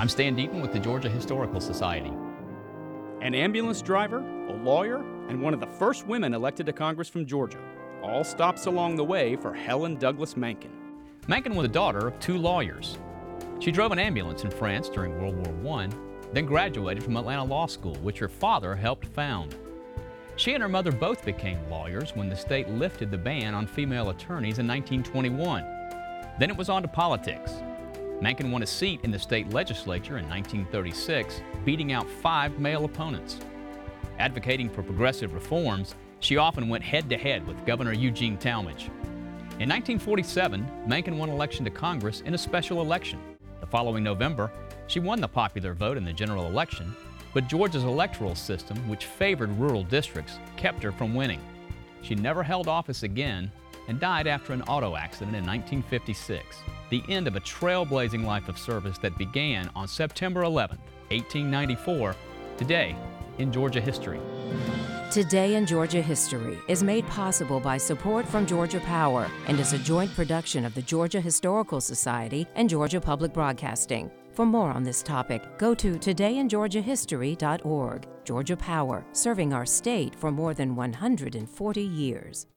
I'm Stan Deaton with the Georgia Historical Society. An ambulance driver, a lawyer, and one of the first women elected to Congress from Georgia. All stops along the way for Helen Douglas Mencken. Mencken was the daughter of two lawyers. She drove an ambulance in France during World War I, then graduated from Atlanta Law School, which her father helped found. She and her mother both became lawyers when the state lifted the ban on female attorneys in 1921. Then it was on to politics. Mencken won a seat in the state legislature in 1936, beating out 5 male opponents. Advocating for progressive reforms, she often went head-to-head with Governor Eugene Talmadge. In 1947, Mencken won election to Congress in a special election. The following November, she won the popular vote in the general election, but Georgia's electoral system, which favored rural districts, kept her from winning. She never held office again and died after an auto accident in 1956, the end of a trailblazing life of service that began on September 11, 1894, today in Georgia history. Today in Georgia History is made possible by support from Georgia Power and is a joint production of the Georgia Historical Society and Georgia Public Broadcasting. For more on this topic, go to todayingeorgiahistory.org. Georgia Power, serving our state for more than 140 years.